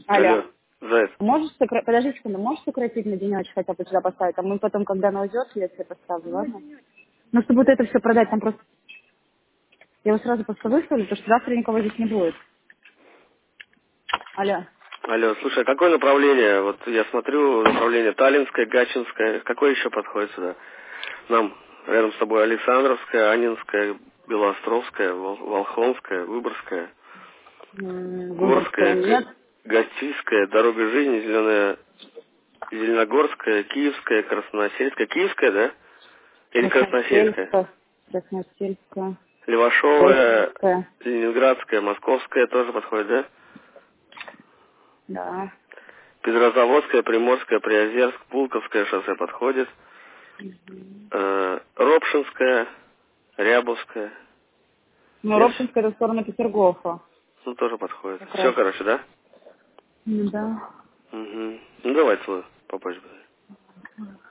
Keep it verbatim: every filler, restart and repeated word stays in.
Алло. Алло, Заяц. Можешь сократить, подожди секунду, можешь сократить на денечек хотя бы сюда поставить, а мы потом, когда она уйдет, я тебе поставлю, ладно? Ну, чтобы вот это все продать, там просто... Я его сразу просто выставлю, потому что завтра никого здесь не будет. Алло. Алло, слушай, а какое направление? Вот я смотрю, направление Таллинское, Гатчинское. Какое еще подходит сюда? Нам рядом с тобой Александровская, Анинская, Белоостровская, Вол- Волхонская, Выборгская, М, Выборгская Горская, Г- нет. Гостийская, Дорога жизни, Зеленая, Зеленогорская, Киевская, Красносельская. Киевская, да? Или Красносельская? Красносельская. Красносельская. Левашовая, Гостинская. Ленинградская, Московская тоже подходит, да? Да. Петрозаводская, Приморская, Приозерск, Пулковское шоссе подходит. Э, Робшинская, Рябовская. Ну, Есть? Робчинская это в сторону Петергофа. Ну, тоже подходит. Как Все, раз. короче, да? Ну, да. Угу. Ну, давай твой попозже.